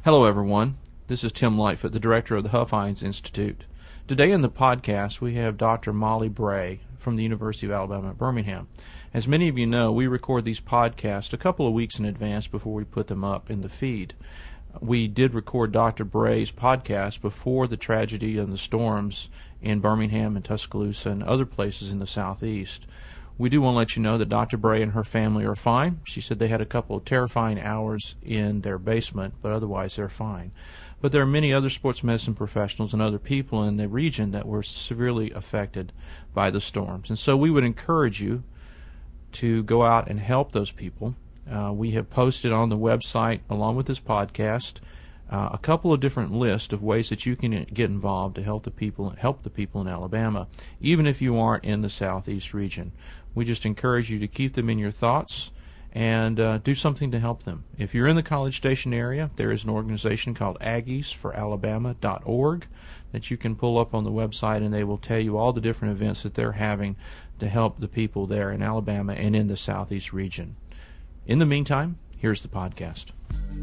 Hello, everyone. This is Tim Lightfoot, the director of the Huff Hines Institute. Today in the podcast, we have Dr. Molly Bray from the University of Alabama at Birmingham. As many of you know, we record these podcasts a couple of weeks in advance before we put them up in the feed. We did record Dr. Bray's podcast before the tragedy and the storms in Birmingham and Tuscaloosa and other places in the southeast. We do want to let you know that Dr. Bray and her family are fine. She said they had a couple of terrifying hours in their basement, but otherwise they're fine. But there are many other sports medicine professionals and other people in the region that were severely affected by the storms. And so we would encourage you to go out and help those people. We have posted on the website, along with this podcast, a couple of different lists of ways that you can get involved to help the people in Alabama, even if you aren't in the southeast region. We just encourage you to keep them in your thoughts and do something to help them. If you're in the College Station area, there is an organization called AggiesForAlabama.org that you can pull up on the website, and they will tell you all the different events that they're having to help the people there in Alabama and in the southeast region. In the meantime, here's the podcast.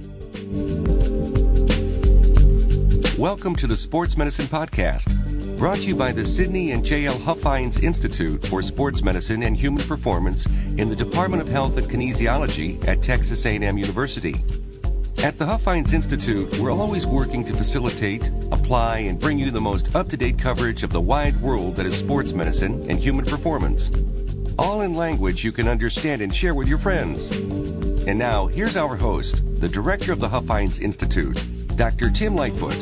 Welcome to the Sports Medicine Podcast, brought to you by the Sidney and J.L. Huff Hines Institute for Sports Medicine and Human Performance in the Department of Health and Kinesiology at Texas A&M University. At the Huff Hines Institute, we're always working to facilitate, apply, and bring you the most up-to-date coverage of the wide world that is sports medicine and human performance, all in language you can understand and share with your friends. And now, here's our host, the director of the Huff Hines Institute, Dr. Tim Lightfoot.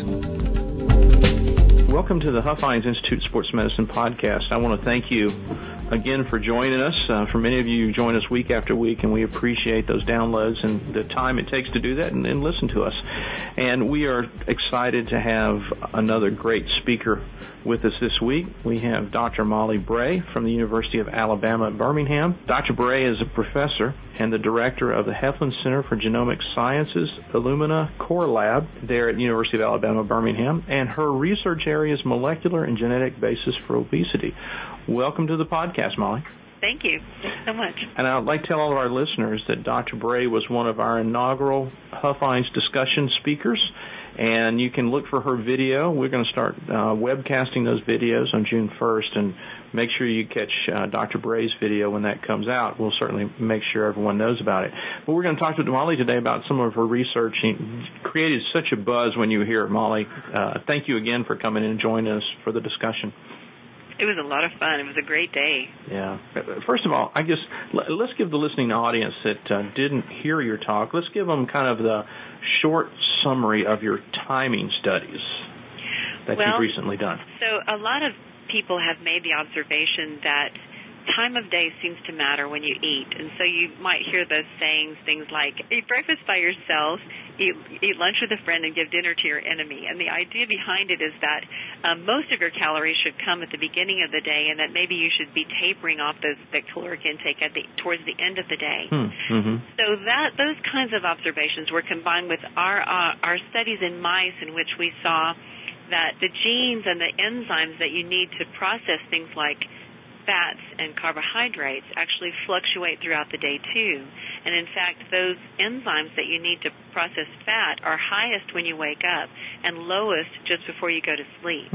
Welcome to the Huff Hines Institute Sports Medicine Podcast. I want to thank you again for joining us. For many of you join us week after week, and we appreciate those downloads and the time it takes to do that and listen to us. And we are excited to have another great speaker with us this week. We have Dr. Molly Bray from the University of Alabama at Birmingham. Dr. Bray is a professor and the director of the Heflin Center for Genomic Sciences Illumina Core Lab there at the University of Alabama, Birmingham, and her research area is molecular and genetic basis for obesity. Welcome to the podcast, Molly. Thank you. Thanks so much. And I'd like to tell all of our listeners that Dr. Bray was one of our inaugural Huff Hines discussion speakers, and you can look for her video. We're going to start webcasting those videos on June 1st, and make sure you catch Dr. Bray's video when that comes out. We'll certainly make sure everyone knows about it. But we're going to talk to Molly today about some of her research. She created such a buzz when you hear it, Molly. Thank you again for coming in and joining us for the discussion. It was a lot of fun. It was a great day. Yeah. First of all, I guess let's give the listening audience that didn't hear your talk, let's give them kind of the short summary of your timing studies that you've recently done. So a lot of people have made the observation that time of day seems to matter when you eat. And so you might hear those sayings, things like, eat breakfast by yourself, eat lunch with a friend, and give dinner to your enemy. And the idea behind it is that most of your calories should come at the beginning of the day, and that maybe you should be tapering off the caloric intake towards the end of the day. Mm-hmm. So those kinds of observations were combined with our studies in mice, in which we saw that the genes and the enzymes that you need to process things like fats and carbohydrates actually fluctuate throughout the day too. And in fact, those enzymes that you need to process fat are highest when you wake up and lowest just before you go to sleep.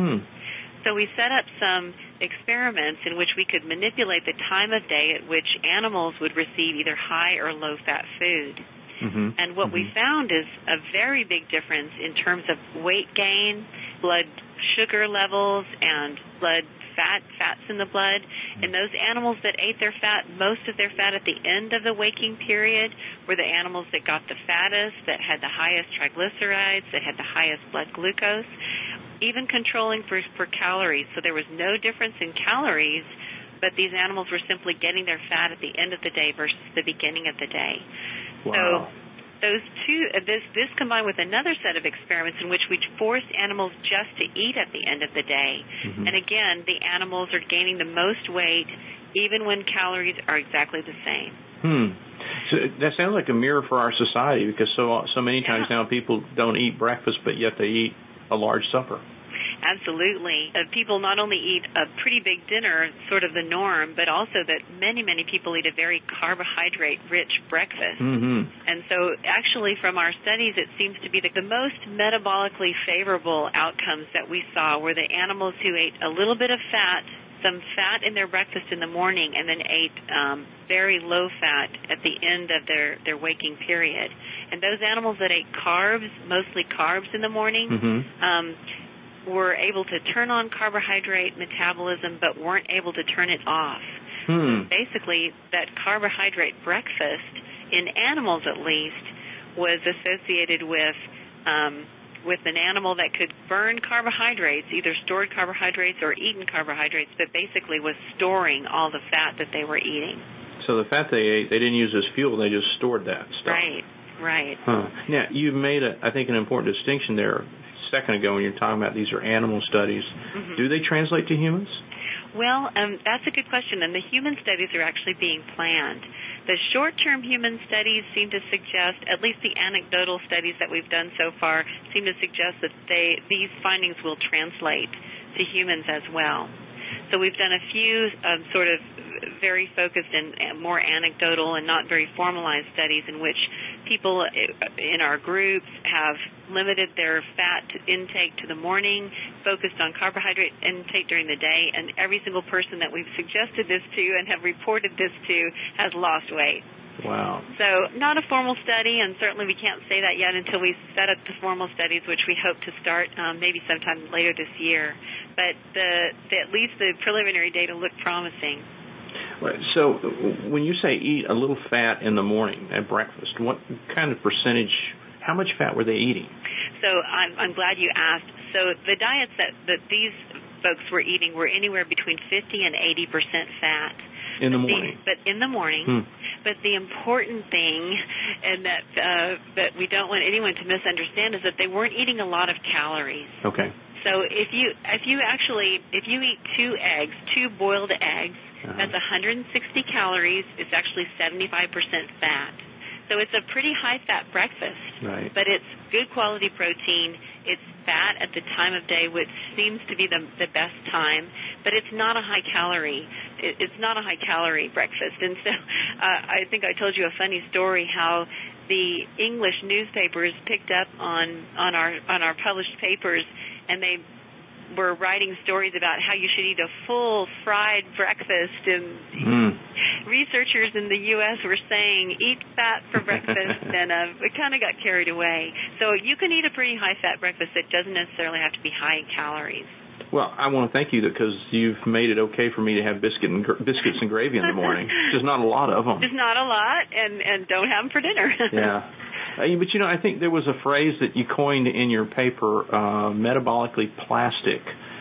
So we set up some experiments in which we could manipulate the time of day at which animals would receive either high or low fat food. Mm-hmm. And what we found is a very big difference in terms of weight gain, blood sugar levels, and blood fats in the blood. And those animals that ate their fat, most of their fat at the end of the waking period, were the animals that got the fattest, that had the highest triglycerides, that had the highest blood glucose, even controlling for calories. So there was no difference in calories, but these animals were simply getting their fat at the end of the day versus the beginning of the day. Wow. So those two, this combined with another set of experiments in which we forced animals just to eat at the end of the day. Mm-hmm. And again, the animals are gaining the most weight even when calories are exactly the same. So that sounds like a mirror for our society, because so many times now people don't eat breakfast, but yet they eat a large supper. Absolutely. People not only eat a pretty big dinner, sort of the norm, but also that many, many people eat a very carbohydrate-rich breakfast. Mm-hmm. And so actually from our studies, it seems to be the most metabolically favorable outcomes that we saw were the animals who ate a little bit of fat, some fat in their breakfast in the morning, and then ate very low fat at the end of their waking period. And those animals that ate carbs, mostly carbs in the morning, were able to turn on carbohydrate metabolism but weren't able to turn it off. So basically, that carbohydrate breakfast, in animals at least, was associated with an animal that could burn carbohydrates, either stored carbohydrates or eaten carbohydrates, but basically was storing all the fat that they were eating. So the fat they ate, they didn't use as fuel, they just stored that stuff. Right. Now, you made, I think, an important distinction there a second ago when you're talking about these are animal studies. Do they translate to humans? Well, that's a good question, and the human studies are actually being planned. The short-term human studies seem to suggest, at least the anecdotal studies that we've done so far, seem to suggest that these findings will translate to humans as well. So we've done a few sort of very focused and more anecdotal and not very formalized studies in which people in our groups have limited their fat intake to the morning, focused on carbohydrate intake during the day, and every single person that we've suggested this to and have reported this to has lost weight. Wow. So not a formal study, and certainly we can't say that yet until we set up the formal studies, which we hope to start maybe sometime later this year. But at least the preliminary data look promising. So when you say eat a little fat in the morning at breakfast, what kind of percentage, how much fat were they eating? So I'm glad you asked. So the diets that these folks were eating were anywhere between 50 and 80% fat. In the morning? But in the morning. But the important thing, and that we don't want anyone to misunderstand, is that they weren't eating a lot of calories. Okay. So if you eat 2 boiled eggs, that's 160 calories. It's actually 75% fat. So it's a pretty high-fat breakfast. Right. But it's good quality protein. It's fat at the time of day, which seems to be the best time. But it's not a high-calorie. It's not a high-calorie breakfast. And so I think I told you a funny story how the English newspapers picked up on our published papers, and they were writing stories about how you should eat a full fried breakfast, and researchers in the U.S. were saying eat fat for breakfast, and it kind of got carried away. So you can eat a pretty high-fat breakfast that doesn't necessarily have to be high in calories. Well, I want to thank you because you've made it okay for me to have biscuits and gravy in the morning. Just not a lot of them. Just not a lot, and don't have them for dinner. Yeah. But, I think there was a phrase that you coined in your paper, metabolically plastic,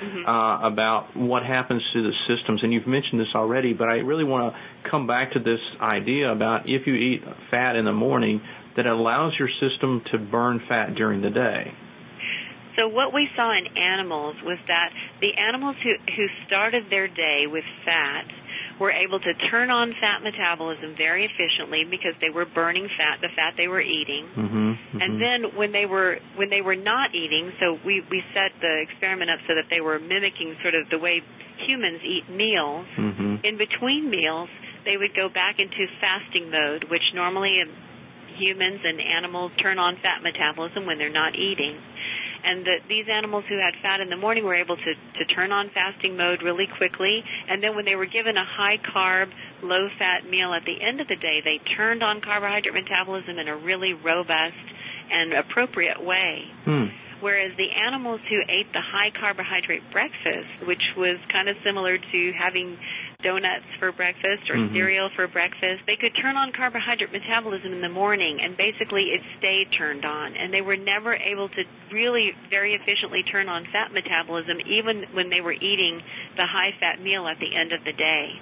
about what happens to the systems. And you've mentioned this already, but I really want to come back to this idea about if you eat fat in the morning, that it allows your system to burn fat during the day. So what we saw in animals was that the animals who started their day with fat were able to turn on fat metabolism very efficiently because they were burning fat, the fat they were eating. And then when they were not eating, so we set the experiment up so that they were mimicking sort of the way humans eat meals. In between meals, they would go back into fasting mode, which normally humans and animals turn on fat metabolism when they're not eating. And these animals who had fat in the morning were able to turn on fasting mode really quickly. And then when they were given a high-carb, low-fat meal at the end of the day, they turned on carbohydrate metabolism in a really robust and appropriate way. Whereas the animals who ate the high-carbohydrate breakfast, which was kind of similar to having donuts for breakfast or cereal for breakfast, they could turn on carbohydrate metabolism in the morning, and basically it stayed turned on. And they were never able to really very efficiently turn on fat metabolism even when they were eating the high-fat meal at the end of the day.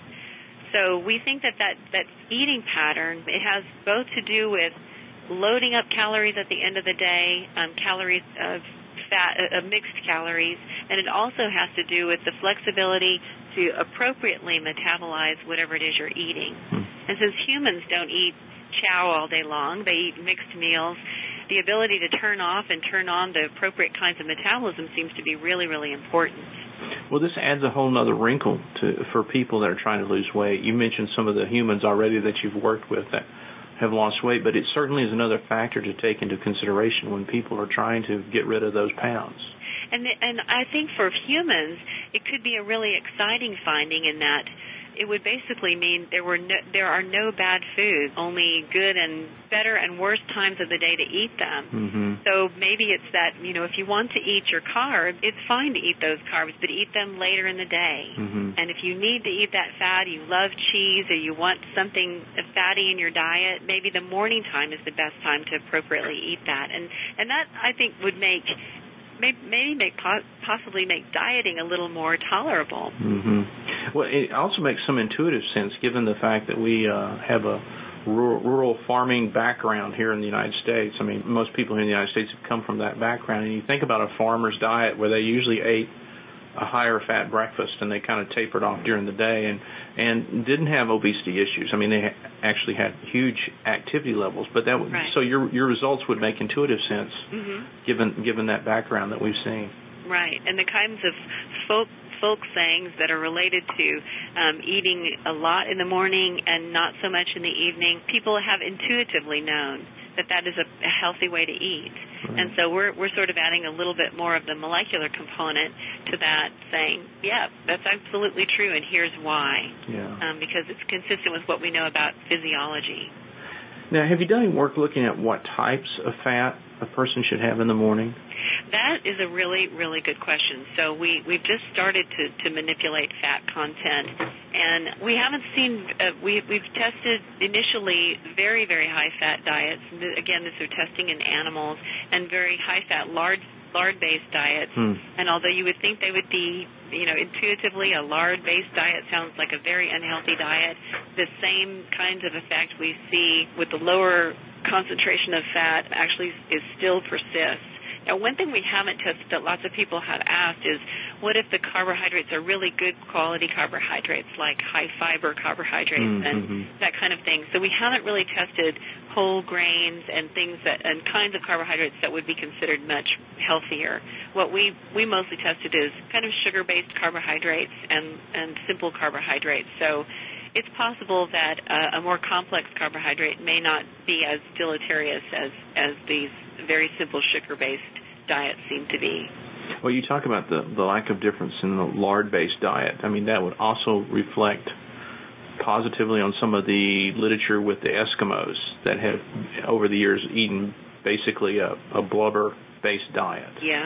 So we think that eating pattern, it has both to do with loading up calories at the end of the day, calories of fat, mixed calories, and it also has to do with the flexibility to appropriately metabolize whatever it is you're eating. And since humans don't eat chow all day long, they eat mixed meals, the ability to turn off and turn on the appropriate kinds of metabolism seems to be really, really important. Well, this adds a whole other wrinkle for people that are trying to lose weight. You mentioned some of the humans already that you've worked with that have lost weight, but it certainly is another factor to take into consideration when people are trying to get rid of those pounds. And I think for humans, it could be a really exciting finding in that it would basically mean there are no bad foods, only good and better and worse times of the day to eat them. Mm-hmm. So maybe it's that, if you want to eat your carbs, it's fine to eat those carbs, but eat them later in the day. Mm-hmm. And if you need to eat that fat, you love cheese, or you want something fatty in your diet, maybe the morning time is the best time to appropriately eat that. And that, I think, would possibly make dieting a little more tolerable. Mm-hmm. Well, it also makes some intuitive sense given the fact that we have a rural farming background here in the United States. I mean, most people here in the United States have come from that background, and you think about a farmer's diet where they usually ate a higher fat breakfast and they kind of tapered off during the day and didn't have obesity issues. I mean, they actually had huge activity levels, but that right. So your results would make intuitive sense mm-hmm. given that background that we've seen. Right, and the kinds of folk sayings that are related to eating a lot in the morning and not so much in the evening, people have intuitively known that is a healthy way to eat. Right. And so we're sort of adding a little bit more of the molecular component to that, saying, yeah, that's absolutely true, and here's why. Yeah. Because it's consistent with what we know about physiology. Now, have you done any work looking at what types of fat a person should have in the morning? That is a really, really good question. So we've just started to manipulate fat content, and we haven't seen. We've tested initially very, very high fat diets. Again, this are testing in animals, and very high fat lard-based diets. And although you would think they would be, intuitively a lard-based diet sounds like a very unhealthy diet, the same kinds of effect we see with the lower concentration of fat actually still persists. Now, one thing we haven't tested that lots of people have asked is, what if the carbohydrates are really good quality carbohydrates, like high-fiber carbohydrates and that kind of thing? So we haven't really tested whole grains and and kinds of carbohydrates that would be considered much healthier. What we mostly tested is kind of sugar-based carbohydrates and simple carbohydrates. So it's possible that a more complex carbohydrate may not be as deleterious as these very simple sugar-based diets seem to be. Well, you talk about the lack of difference in the lard-based diet. I mean, that would also reflect positively on some of the literature with the Eskimos that have, over the years, eaten basically a blubber-based diet. Yeah.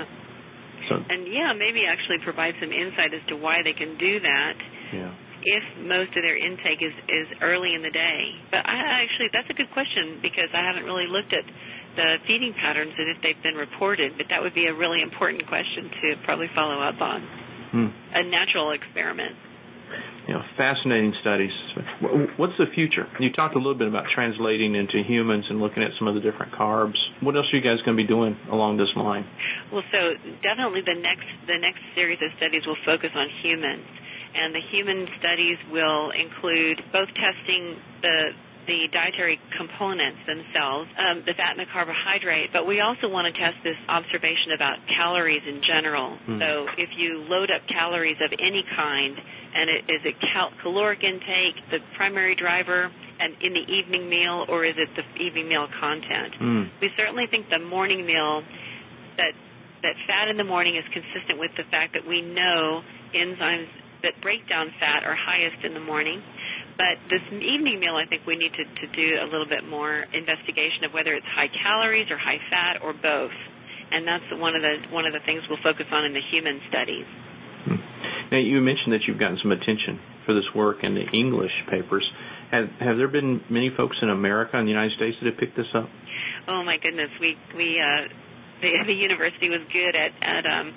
Maybe actually provide some insight as to why they can do that. Yeah. If most of their intake is early in the day. But that's a good question, because I haven't really looked at the feeding patterns and if they've been reported, but that would be a really important question to probably follow up on. A natural experiment. Fascinating studies. What's the future? You talked a little bit about translating into humans and looking at some of the different carbs. What else are you guys going to be doing along this line? Well, so definitely the next series of studies will focus on humans. And the human studies will include both testing the dietary components themselves, the fat and the carbohydrate, but we also want to test this observation about calories in general. So if you load up calories of any kind, and is it caloric intake the primary driver and in the evening meal, or is it the evening meal content? We certainly think the morning meal, that fat in the morning is consistent with the fact that we know enzymes that break down fat are highest in the morning. But this evening meal, I think we need to do a little bit more investigation of whether it's high calories or high fat or both. And that's one of the things we'll focus on in the human studies. Now, you mentioned that you've gotten some attention for this work in the English papers. Have there been many folks in America and the United States that have picked this up? Oh my goodness, the university was good at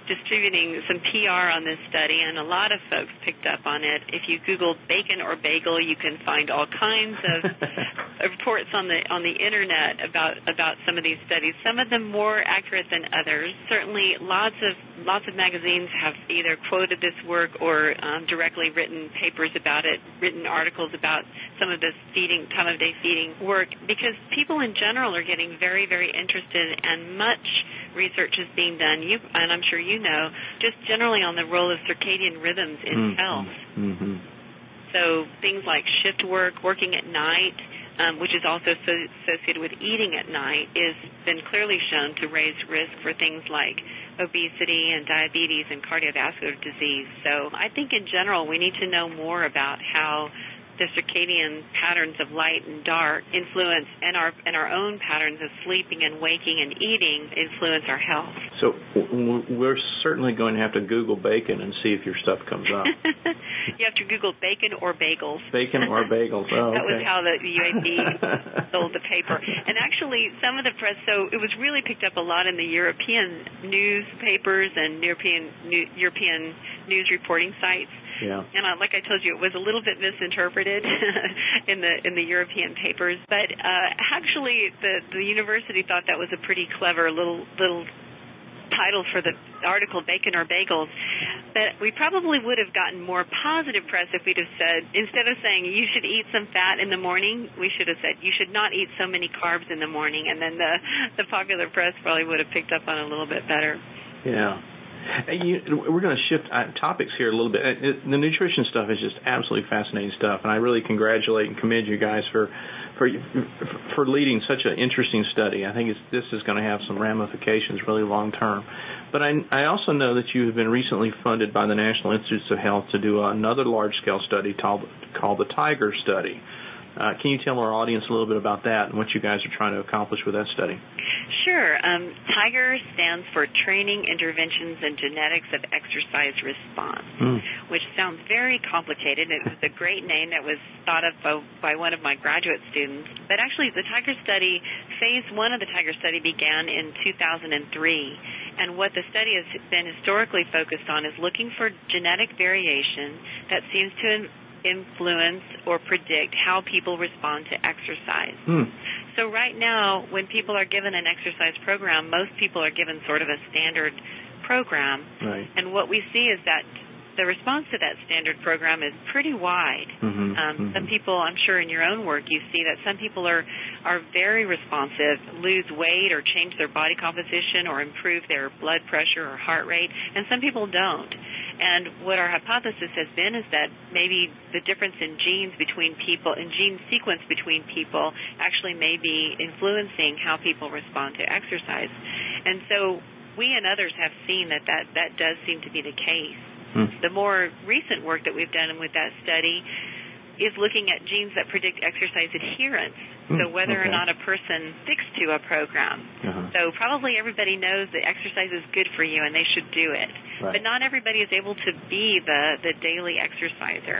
distributing some PR on this study, and a lot of folks picked up on it. If you Google bacon or bagel, you can find all kinds of reports on the internet about some of these studies. Some of them more accurate than others. Certainly, lots of magazines have either quoted this work or directly written papers about it, written articles about some of this time of day feeding work, because people in general are getting very, very interested, and much research is being done, and I'm sure you know, just generally on the role of circadian rhythms in health. Mm-hmm. So things like shift work, working at night, which is also associated with eating at night, has been clearly shown to raise risk for things like obesity and diabetes and cardiovascular disease. So I think in general we need to know more about how the circadian patterns of light and dark influence, and our own patterns of sleeping and waking and eating influence our health. So we're certainly going to have to Google bacon and see if your stuff comes up. You have to Google bacon or bagels. Bacon or bagels. Oh, that was how the UAB sold the paper. And actually, some of the press, so it was really picked up a lot in the European newspapers and European news reporting sites. Yeah. And like I told you, it was a little bit misinterpreted in the European papers. But actually, the university thought that was a pretty clever little title for the article, Bacon or Bagels. But we probably would have gotten more positive press if we'd have said, instead of saying you should eat some fat in the morning, we should have said you should not eat so many carbs in the morning. And then the popular press probably would have picked up on it a little bit better. Yeah. We're going to shift topics here a little bit. The nutrition stuff is just absolutely fascinating stuff, and I really congratulate and commend you guys for leading such an interesting study. I think this is going to have some ramifications really long term. But I also know that you have been recently funded by the National Institutes of Health to do another large-scale study called the TIGER study. Can you tell our audience a little bit about that and what you guys are trying to accomplish with that study? Sure. TIGER stands for Training, Interventions, and Genetics of Exercise Response, which sounds very complicated. It was a great name that was thought of by one of my graduate students. But actually, the TIGER study, phase one of the TIGER study began in 2003. And what the study has been historically focused on is looking for genetic variation that seems to influence or predict how people respond to exercise. So right now, when people are given an exercise program, most people are given sort of a standard program. Right. And what we see is that the response to that standard program is pretty wide. Some people, I'm sure in your own work, you see that some people are very responsive, lose weight or change their body composition or improve their blood pressure or heart rate, and some people don't. And what our hypothesis has been is that maybe the difference in genes between people, in gene sequence between people, actually may be influencing how people respond to exercise. And so we and others have seen that does seem to be the case. The more recent work that we've done with that study is looking at genes that predict exercise adherence, so whether or not a person sticks to a program. So probably everybody knows that exercise is good for you and they should do it. Right. But not everybody is able to be the daily exerciser.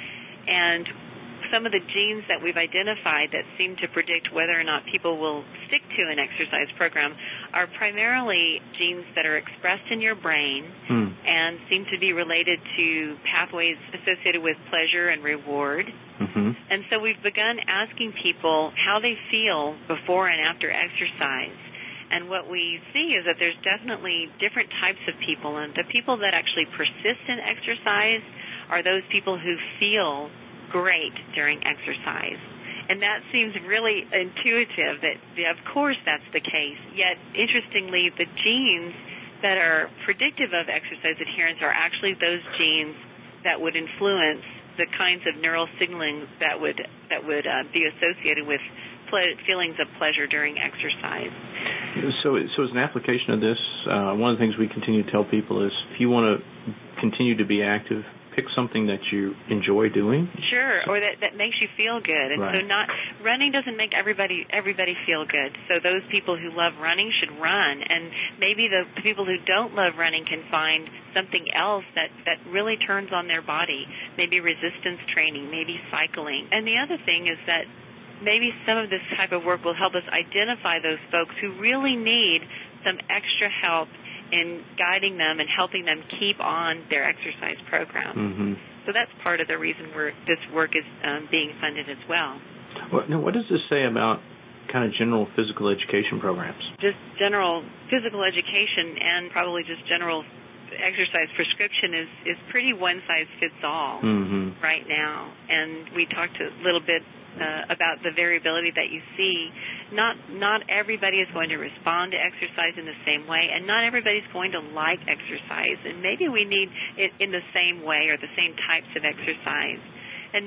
And some of the genes that we've identified that seem to predict whether or not people will stick to an exercise program are primarily genes that are expressed in your brain and seem to be related to pathways associated with pleasure and reward. And so we've begun asking people how they feel before and after exercise. And what we see is that there's definitely different types of people, and the people that actually persist in exercise are those people who feel great during exercise. And that seems really intuitive that, of course, that's the case. Yet, interestingly, the genes that are predictive of exercise adherence are actually those genes that would influence the kinds of neural signaling that would be associated with feelings of pleasure during exercise. So as an application of this, one of the things we continue to tell people is if you want to continue to be active, pick something that you enjoy doing. Sure, or that makes you feel good. And right. So running doesn't make everybody feel good. So those people who love running should run. And maybe the people who don't love running can find something else that really turns on their body. Maybe resistance training, maybe cycling. And the other thing is that maybe some of this type of work will help us identify those folks who really need some extra help in guiding them and helping them keep on their exercise program. Mm-hmm. So that's part of the reason this work is being funded as well. What does this say about kind of general physical education programs? Just general physical education and probably just general exercise prescription is pretty one-size-fits-all right now. And we talked a little bit about the variability that you see. Not everybody is going to respond to exercise in the same way, and not everybody's going to like exercise. And maybe we need it in the same way or the same types of exercise. And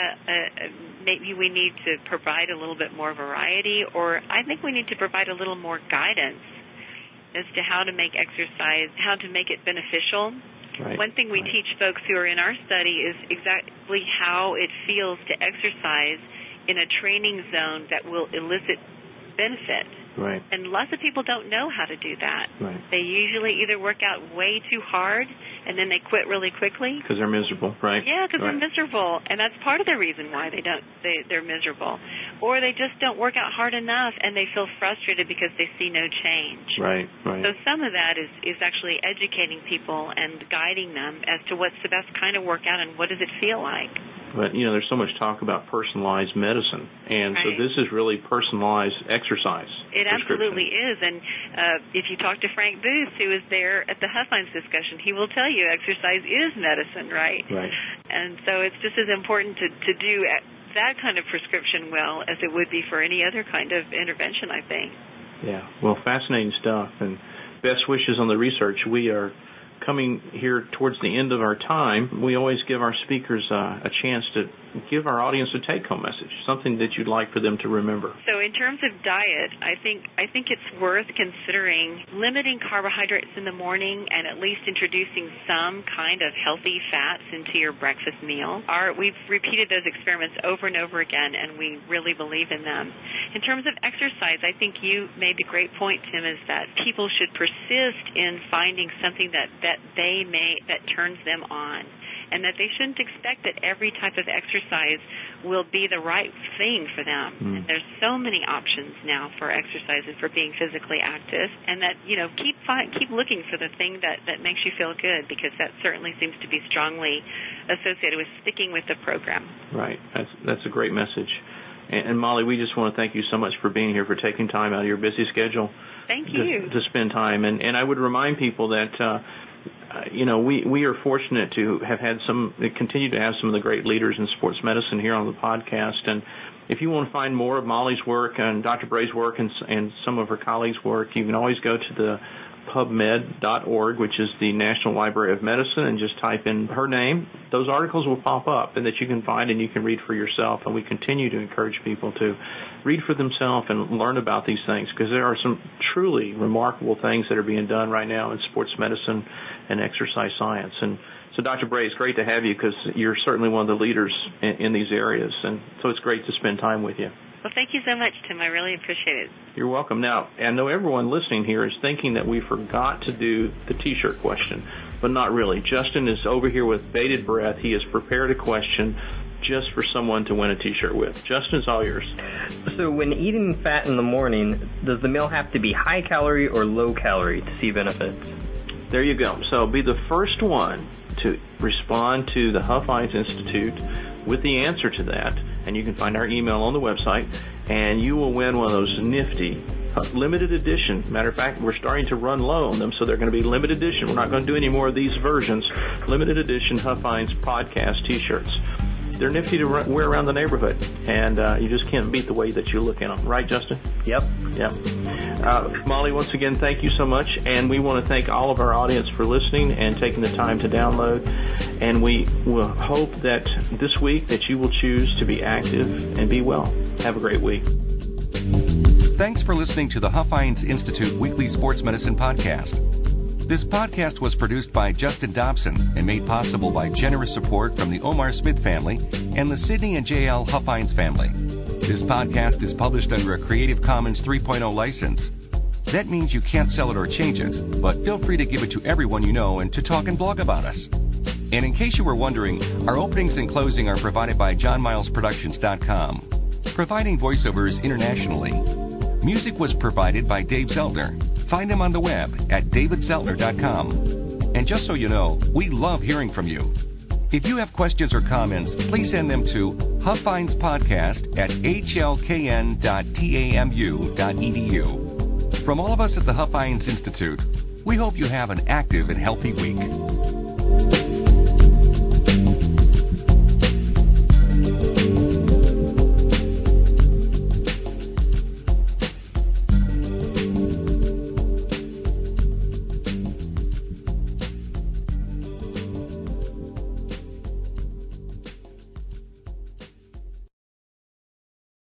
maybe we need to provide a little bit more variety, or I think we need to provide a little more guidance as to how to make exercise, how to make it beneficial. Right. One thing we teach folks who are in our study is exactly how it feels to exercise in a training zone that will elicit benefit. Right. And lots of people don't know how to do that. Right. They usually either work out way too hard and then they quit really quickly. Because they're miserable, right? Yeah, because they're miserable, and that's part of the reason why they're miserable. Or they just don't work out hard enough and they feel frustrated because they see no change. Right, right. So some of that is actually educating people and guiding them as to what's the best kind of workout and what does it feel like. But, there's so much talk about personalized medicine, and so this is really personalized exercise. It absolutely is, and if you talk to Frank Booth, who was there at the Huffines discussion, he will tell you exercise is medicine, right? Right. And so it's just as important to do that kind of prescription well as it would be for any other kind of intervention, I think. Yeah, well, fascinating stuff, and best wishes on the research. We are coming here towards the end of our time. We always give our speakers a chance to give our audience a take-home message, something that you'd like for them to remember. So in terms of diet, I think it's worth considering limiting carbohydrates in the morning and at least introducing some kind of healthy fats into your breakfast meal. We've repeated those experiments over and over again, and we really believe in them. In terms of exercise, I think you made the great point, Tim, is that people should persist in finding something that turns them on, and that they shouldn't expect that every type of exercise will be the right thing for them. And there's so many options now for exercise and for being physically active, and that keep looking for the thing that makes you feel good, because that certainly seems to be strongly associated with sticking with the program. Right. That's a great message. And Molly, we just want to thank you so much for being here, for taking time out of your busy schedule. Thank you. To spend time. And I would remind people that we are fortunate to have continue to have some of the great leaders in sports medicine here on the podcast. And if you want to find more of Molly's work and Dr. Bray's work and some of her colleagues' work, you can always go to the PubMed.org, which is the National Library of Medicine, and just type in her name. Those articles will pop up and that you can find and you can read for yourself. And we continue to encourage people to read for themselves and learn about these things, because there are some truly remarkable things that are being done right now in sports medicine and exercise science. And so, Dr. Bray, it's great to have you, because you're certainly one of the leaders in these areas. And so it's great to spend time with you. Well, thank you so much, Tim. I really appreciate it. You're welcome. Now, I know everyone listening here is thinking that we forgot to do the T-shirt question, but not really. Justin is over here with bated breath. He has prepared a question just for someone to win a T-shirt with. Justin, it's all yours. So when eating fat in the morning, does the meal have to be high calorie or low calorie to see benefits? There you go. So be the first one to respond to the Huffines Institute with the answer to that, and you can find our email on the website, and you will win one of those nifty limited edition. Matter of fact, we're starting to run low on them, so they're going to be limited edition. We're not going to do any more of these versions. Limited edition Huffines podcast T-shirts. They're nifty to wear around the neighborhood, and you just can't beat the way that you look in them. Right, Justin? Yep. Molly, once again, thank you so much, and we want to thank all of our audience for listening and taking the time to download, and we will hope that this week that you will choose to be active and be well. Have a great week. Thanks for listening to the Huffines Institute Weekly Sports Medicine Podcast. This podcast was produced by Justin Dobson and made possible by generous support from the Omar Smith family and the Sidney and J.L. Huffines family. This podcast is published under a Creative Commons 3.0 license. That means you can't sell it or change it, but feel free to give it to everyone you know and to talk and blog about us. And in case you were wondering, our openings and closing are provided by JohnMilesProductions.com, providing voiceovers internationally. Music was provided by Dave Zeldner. Find him on the web at davidzeltner.com. And just so you know, we love hearing from you. If you have questions or comments, please send them to huffhinespodcast@hlkn.tamu.edu. From all of us at the Huff Hines Institute, we hope you have an active and healthy week.